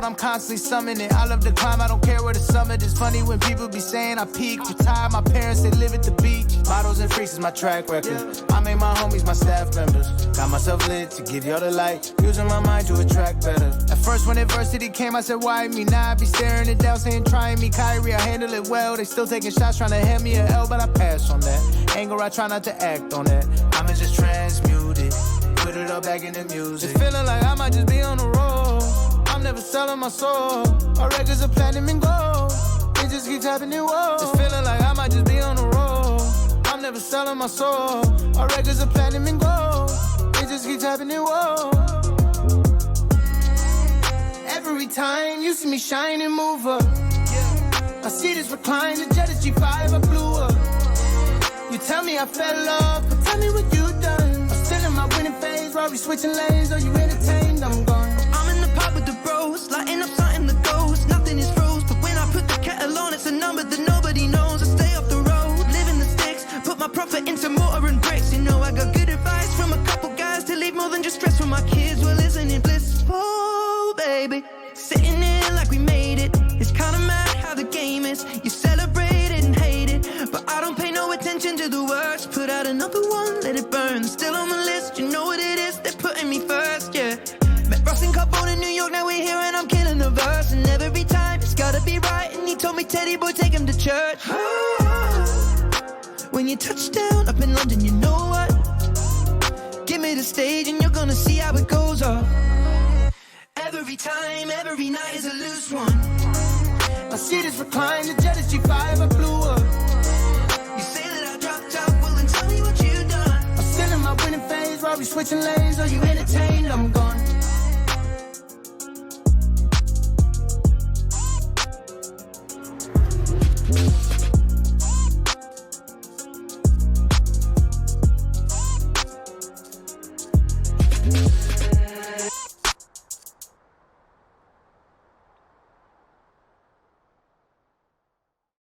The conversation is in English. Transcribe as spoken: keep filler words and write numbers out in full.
I'm constantly summoning. I love the climb, I don't care where the summit is. Funny when people be saying I peak. Retired, my parents, they live at the beach. Bottles and freaks is my track record. I made my homies my staff members. Got myself lit to give y'all the light. Using my mind to attract better. At first when adversity came, I said why me? Now I be staring it down saying trying me. Kyrie, I handle it well. They still taking shots trying to hand me an L, but I pass on that. Anger, I try not to act on that. I'ma just transmute it. Put it all back in the music. It's feeling like I might just be on the road. I'm never selling my soul. Our records are platinum and gold. It just keeps happening, whoa. It's feeling like I might just be on the road. I'm never selling my soul. Our records are platinum and gold. It just keeps happening, whoa. Every time you see me shine and move up, I see this recline, the jet is G five, I blew up. You tell me I fell off, but tell me what you done. I'm still in my winning phase, while we switching lanes. Are you entertained? I'm gone. I'm in the pub with the bros, lighting up something that goes. Nothing is froze, but when I put the kettle on, it's a number that nobody knows. I stay off the road, live in the sticks, put my profit into mortar and bricks. You know I got good advice from a couple guys to leave more than just stress for my kids. Well, isn't it blissful, baby? Sitting in like we made it. It's kinda mad how the game is. You celebrate it and hate it, but I don't pay no attention to the words. Put out another one, let it burn. Still on the list, you know what it is. They're putting me first, yeah. Met Ross and Carbone in New York, now we're here and I'm killing the verse. And every time it's gotta be right. And he told me, Teddy boy, take him to church. When you touch down up in London, you know what? Give me the stage and you're gonna see how it goes up. Every time, every night is a loose one. I see this recline, the jet is G five, I blew up. You say that I dropped out, well then tell me what you done. I'm still in my winning phase, while we switching lanes. Are you entertained? I'm gone.